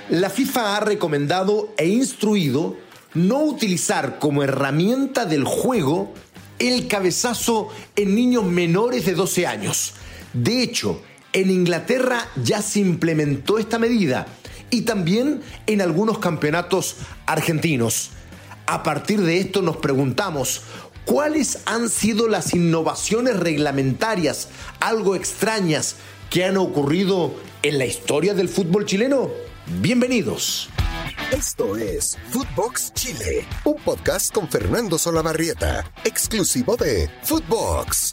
La FIFA ha recomendado e instruido no utilizar como herramienta del juego el cabezazo en niños menores de 12 años. De hecho, en Inglaterra ya se implementó esta medida y también en algunos campeonatos argentinos. A partir de esto nos preguntamos, ¿cuáles han sido las innovaciones reglamentarias, algo extrañas, que han ocurrido en la historia del fútbol chileno? Bienvenidos. Esto es Footbox Chile, un podcast con Fernando Solabarrieta, exclusivo de Footbox.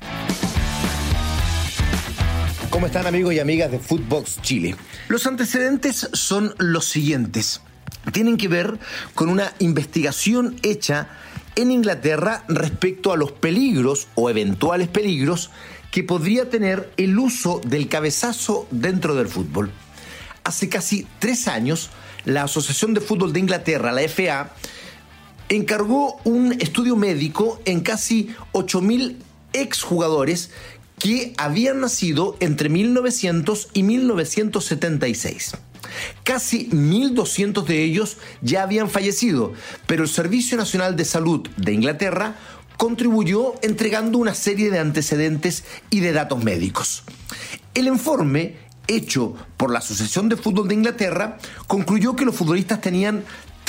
¿Cómo están, amigos y amigas de Footbox Chile? Los antecedentes son los siguientes. Tienen que ver con una investigación hecha en Inglaterra respecto a los peligros o eventuales peligros que podría tener el uso del cabezazo dentro del fútbol. Hace casi 3 años, la Asociación de Fútbol de Inglaterra, la FA, encargó un estudio médico en casi 8.000 exjugadores que habían nacido entre 1900 y 1976. Casi 1.200 de ellos ya habían fallecido, pero el Servicio Nacional de Salud de Inglaterra contribuyó entregando una serie de antecedentes y de datos médicos. El informe, hecho por la Asociación de Fútbol de Inglaterra, concluyó que los futbolistas tenían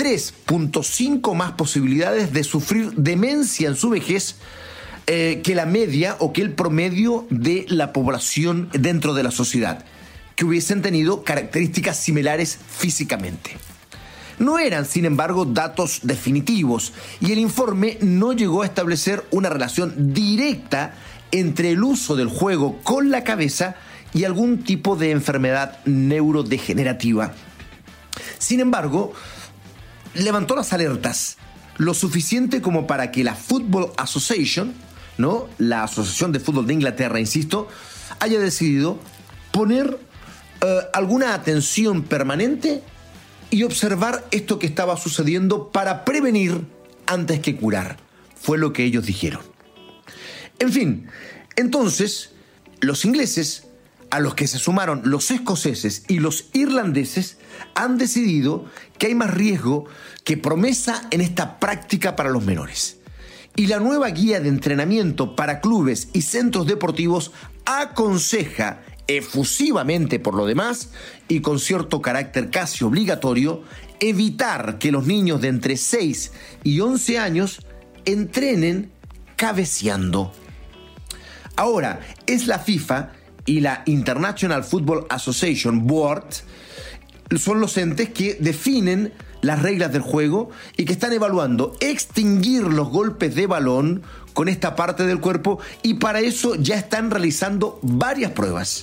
3.5 más posibilidades de sufrir demencia en su vejez que la media o que el promedio de la población dentro de la sociedad, que hubiesen tenido características similares físicamente. No eran, sin embargo, datos definitivos y el informe no llegó a establecer una relación directa entre el uso del juego con la cabeza y algún tipo de enfermedad neurodegenerativa. Sin embargo, levantó las alertas lo suficiente como para que la Football Association, ¿no?, la Asociación de Fútbol de Inglaterra, insisto, haya decidido poner alguna atención permanente y observar esto que estaba sucediendo para prevenir antes que curar. Fue lo que ellos dijeron. En fin, entonces, los ingleses, a los que se sumaron los escoceses y los irlandeses, han decidido que hay más riesgo que promesa en esta práctica para los menores. Y la nueva guía de entrenamiento para clubes y centros deportivos aconseja efusivamente, por lo demás, y con cierto carácter casi obligatorio, evitar que los niños de entre 6 y 11 años entrenen cabeceando. Ahora, es la FIFA y la International Football Association Board son los entes que definen las reglas del juego y que están evaluando extinguir los golpes de balón con esta parte del cuerpo, y para eso ya están realizando varias pruebas.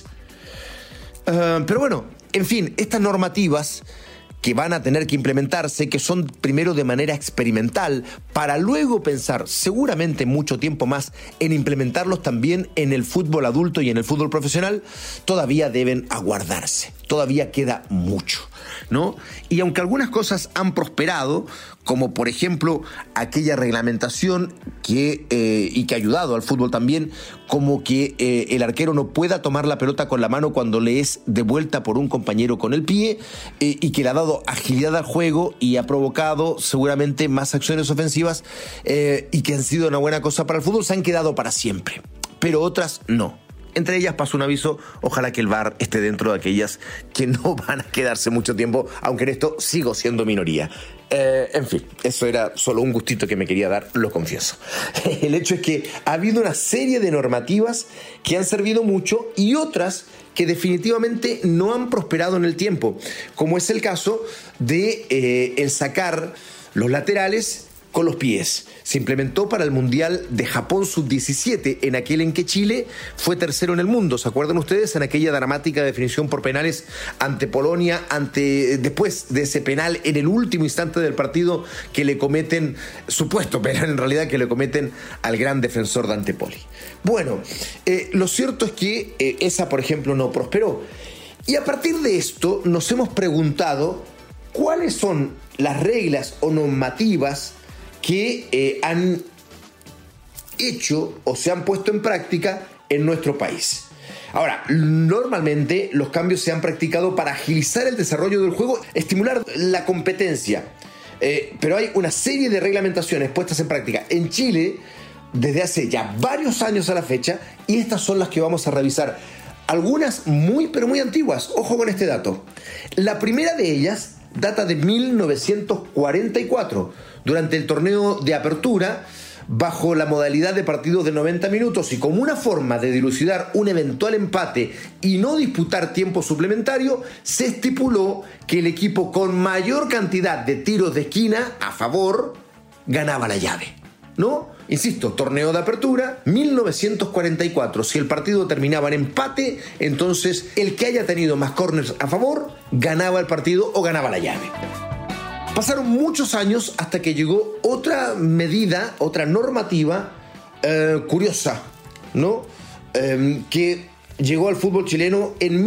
Pero bueno, en fin, estas normativas que van a tener que implementarse, que son primero de manera experimental, para luego pensar seguramente mucho tiempo más en implementarlos también en el fútbol adulto y en el fútbol profesional, todavía deben aguardarse. Todavía queda mucho, ¿no? Y aunque algunas cosas han prosperado, como por ejemplo aquella reglamentación y que ha ayudado al fútbol también, como que el arquero no pueda tomar la pelota con la mano cuando le es devuelta por un compañero con el pie, y que le ha dado agilidad al juego y ha provocado seguramente más acciones ofensivas, y que han sido una buena cosa para el fútbol, se han quedado para siempre, pero otras no. Entre ellas, paso un aviso, ojalá que el VAR esté dentro de aquellas que no van a quedarse mucho tiempo, aunque en esto sigo siendo minoría. En fin, eso era solo un gustito que me quería dar, lo confieso. El hecho es que ha habido una serie de normativas que han servido mucho y otras que definitivamente no han prosperado en el tiempo, como es el caso de el sacar los laterales con los pies. Se implementó para el Mundial de Japón Sub-17, en aquel en que Chile fue tercero en el mundo. ¿Se acuerdan ustedes? En aquella dramática definición por penales ante Polonia, después de ese penal en el último instante del partido que le cometen, supuesto penal en realidad, que le cometen al gran defensor Dante Poli. Bueno, lo cierto es que esa, por ejemplo, no prosperó. Y a partir de esto nos hemos preguntado cuáles son las reglas o normativas que han hecho o se han puesto en práctica en nuestro país. Ahora, normalmente los cambios se han practicado para agilizar el desarrollo del juego, estimular la competencia. Pero hay una serie de reglamentaciones puestas en práctica en Chile desde hace ya varios años a la fecha, y estas son las que vamos a revisar. Algunas muy pero muy antiguas. Ojo con este dato. La primera de ellas data de 1944, durante el torneo de apertura, bajo la modalidad de partidos de 90 minutos, y como una forma de dilucidar un eventual empate y no disputar tiempo suplementario, se estipuló que el equipo con mayor cantidad de tiros de esquina a favor ganaba la llave, ¿no? Insisto, torneo de apertura, 1944. Si el partido terminaba en empate, entonces el que haya tenido más córners a favor ganaba el partido o ganaba la llave. Pasaron muchos años hasta que llegó otra medida, otra normativa curiosa, ¿no? Que llegó al fútbol chileno en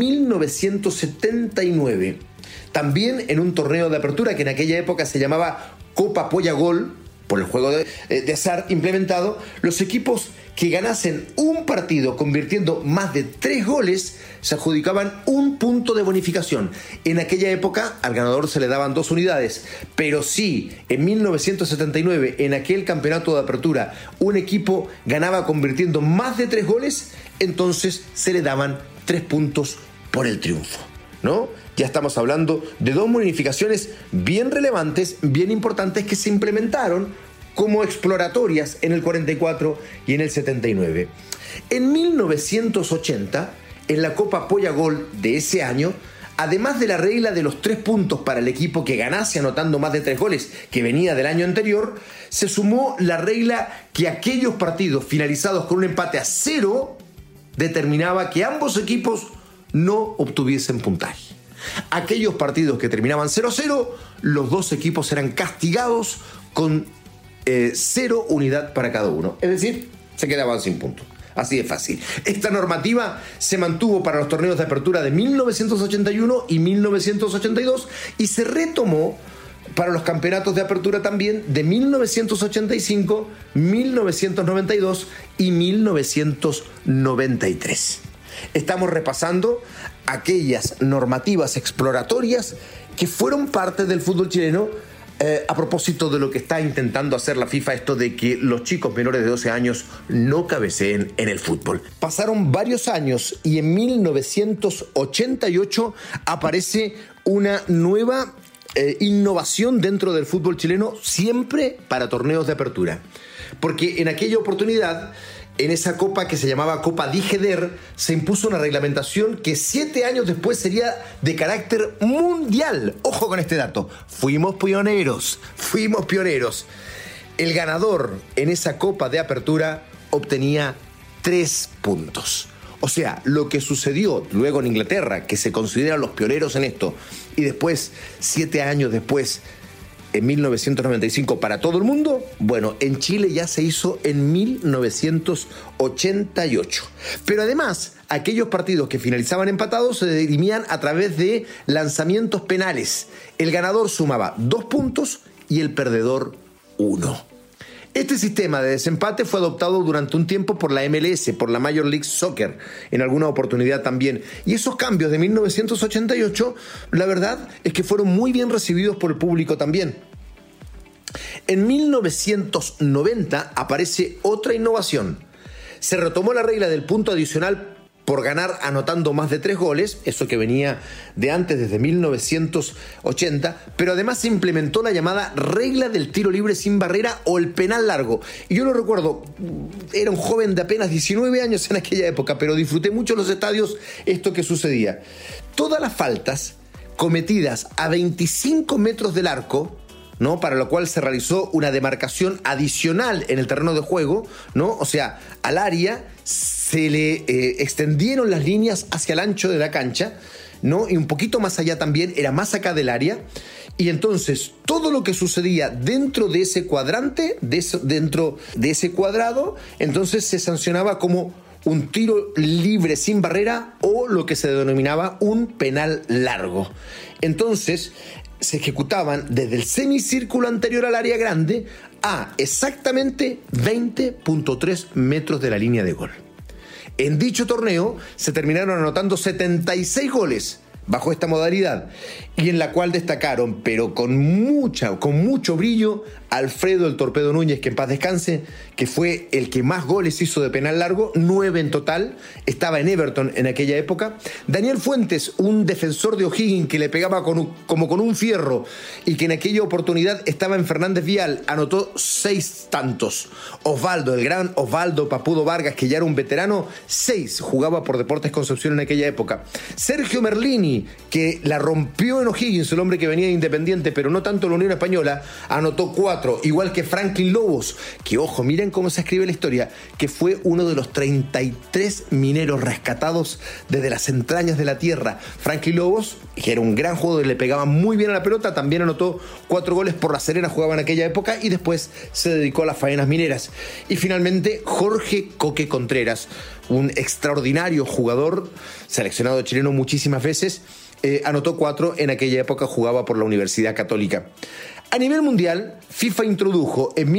1979. También en un torneo de apertura que en aquella época se llamaba Copa Polla Gol, por el juego de azar implementado. Los equipos que ganasen un partido convirtiendo más de 3 goles se adjudicaban un punto de bonificación. En aquella época al ganador se le daban 2 unidades, pero si en 1979, en aquel campeonato de apertura, un equipo ganaba convirtiendo más de 3 goles, entonces se le daban 3 puntos por el triunfo, ¿no? Ya estamos hablando de 2 bonificaciones bien relevantes, bien importantes, que se implementaron como exploratorias en el 44 y en el 79. En 1980, en la Copa Polla Gol de ese año, además de la regla de los 3 puntos para el equipo que ganase anotando más de 3 goles, que venía del año anterior, se sumó la regla que aquellos partidos finalizados con un empate a 0 determinaba que ambos equipos no obtuviesen puntaje. Aquellos partidos que terminaban 0-0, los 2 equipos eran castigados con 0 unidad para cada uno. Es decir, se quedaban sin puntos. Así de fácil. Esta normativa se mantuvo para los torneos de apertura de 1981 y 1982 y se retomó para los campeonatos de apertura también de 1985, 1992 y 1993. Estamos repasando aquellas normativas exploratorias que fueron parte del fútbol chileno a propósito de lo que está intentando hacer la FIFA, esto de que los chicos menores de 12 años no cabeceen en el fútbol. Pasaron varios años y en 1988 aparece una nueva innovación dentro del fútbol chileno, siempre para torneos de apertura. Porque en aquella oportunidad, en esa copa que se llamaba Copa Dijeder, se impuso una reglamentación que 7 años después sería de carácter mundial. Ojo con este dato. Fuimos pioneros. El ganador en esa Copa de Apertura obtenía 3 puntos. O sea, lo que sucedió luego en Inglaterra, que se consideran los pioneros en esto, y después, 7 años después, en 1995 para todo el mundo, bueno, en Chile ya se hizo en 1988. Pero además, aquellos partidos que finalizaban empatados se dirimían a través de lanzamientos penales. El ganador sumaba 2 puntos y el perdedor 1. Este sistema de desempate fue adoptado durante un tiempo por la MLS, por la Major League Soccer, en alguna oportunidad también. Y esos cambios de 1988, la verdad es que fueron muy bien recibidos por el público también. En 1990 aparece otra innovación. Se retomó la regla del punto adicional por ganar anotando más de 3 goles, eso que venía de antes, desde 1980, pero además se implementó la llamada regla del tiro libre sin barrera o el penal largo. Y yo lo recuerdo, era un joven de apenas 19 años en aquella época, pero disfruté mucho en los estadios esto que sucedía. Todas las faltas cometidas a 25 metros del arco, ¿no?, para lo cual se realizó una demarcación adicional en el terreno de juego, ¿no? O sea, al área se le extendieron las líneas hacia el ancho de la cancha, ¿no? Y un poquito más allá también, era más acá del área. Y entonces todo lo que sucedía dentro de ese cuadrante, dentro de ese cuadrado, entonces se sancionaba como un tiro libre sin barrera o lo que se denominaba un penal largo. Entonces se ejecutaban desde el semicírculo anterior al área grande a exactamente 20.3 metros de la línea de gol. En dicho torneo se terminaron anotando 76 goles bajo esta modalidad, y en la cual destacaron, pero con mucho brillo, Alfredo el Torpedo Núñez, que en paz descanse, que fue el que más goles hizo de penal largo, 9 en total, estaba en Everton en aquella época. Daniel Fuentes, un defensor de O'Higgins que le pegaba como con un fierro y que en aquella oportunidad estaba en Fernández Vial, anotó 6 tantos. Osvaldo, el gran Osvaldo Papudo Vargas, que ya era un veterano, 6, jugaba por Deportes Concepción en aquella época. Sergio Merlini, que la rompió en O'Higgins, el hombre que venía de Independiente, pero no tanto en la Unión Española, anotó 4, igual que Franklin Lobos, que ojo, miren cómo se escribe la historia, que fue uno de los 33 mineros rescatados desde las entrañas de la tierra. Franklin Lobos, que era un gran jugador y le pegaba muy bien a la pelota, también anotó 4 goles por La Serena, jugaba en aquella época y después se dedicó a las faenas mineras. Y finalmente Jorge Coque Contreras, un extraordinario jugador, seleccionado chileno muchísimas veces, anotó 4, en aquella época jugaba por la Universidad Católica. A nivel mundial, FIFA introdujo en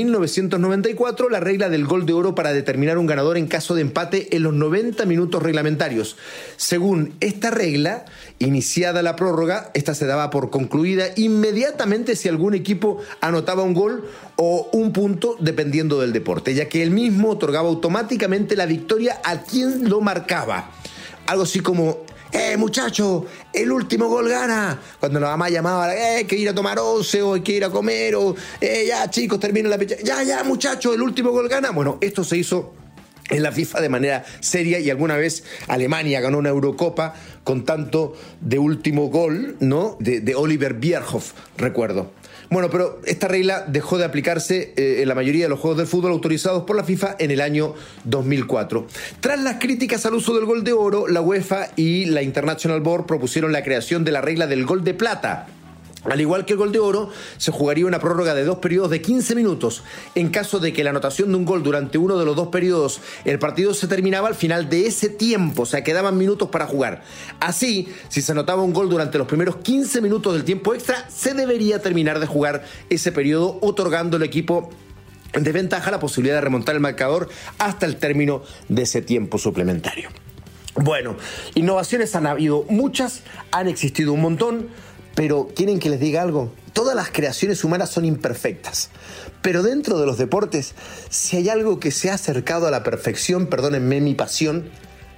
1994 la regla del gol de oro para determinar un ganador en caso de empate en los 90 minutos reglamentarios. Según esta regla, iniciada la prórroga, esta se daba por concluida inmediatamente si algún equipo anotaba un gol o un punto dependiendo del deporte, ya que él mismo otorgaba automáticamente la victoria a quien lo marcaba. Algo así como: muchacho, el último gol gana. Cuando la mamá llamaba, que ir a tomar once, o hay que ir a comer, o ya chicos, termina la fecha. Ya, muchacho, el último gol gana. Bueno, esto se hizo en la FIFA de manera seria, y alguna vez Alemania ganó una Eurocopa con tanto de último gol, ¿no? De Oliver Bierhoff, recuerdo. Bueno, pero esta regla dejó de aplicarse en la mayoría de los juegos del fútbol autorizados por la FIFA en el año 2004. Tras las críticas al uso del gol de oro, la UEFA y la International Board propusieron la creación de la regla del gol de plata. Al igual que el gol de oro, se jugaría una prórroga de 2 periodos de 15 minutos. En caso de que la anotación de un gol durante uno de los 2 periodos, el partido se terminaba al final de ese tiempo, o sea, quedaban minutos para jugar. Así, si se anotaba un gol durante los primeros 15 minutos del tiempo extra, se debería terminar de jugar ese periodo, otorgando al equipo de ventaja la posibilidad de remontar el marcador hasta el término de ese tiempo suplementario. Bueno, innovaciones han habido muchas, han existido un montón. Pero, ¿quieren que les diga algo? Todas las creaciones humanas son imperfectas. Pero dentro de los deportes, si hay algo que se ha acercado a la perfección, perdónenme mi pasión,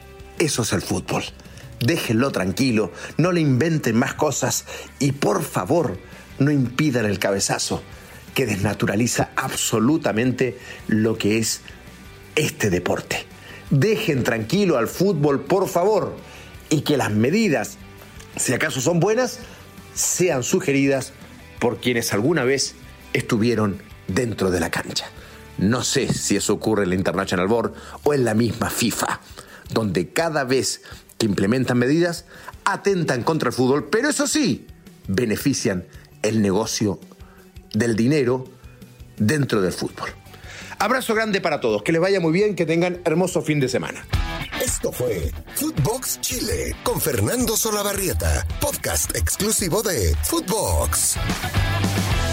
eso es el fútbol. Déjenlo tranquilo, no le inventen más cosas y, por favor, no impidan el cabezazo, que desnaturaliza absolutamente lo que es este deporte. Dejen tranquilo al fútbol, por favor, y que las medidas, si acaso son buenas, sean sugeridas por quienes alguna vez estuvieron dentro de la cancha. No sé si eso ocurre en la International Board o en la misma FIFA, donde cada vez que implementan medidas atentan contra el fútbol, pero eso sí, benefician el negocio del dinero dentro del fútbol. Abrazo grande para todos, que les vaya muy bien, que tengan hermoso fin de semana. Esto fue Footbox Chile con Fernando Solabarrieta, podcast exclusivo de Footbox.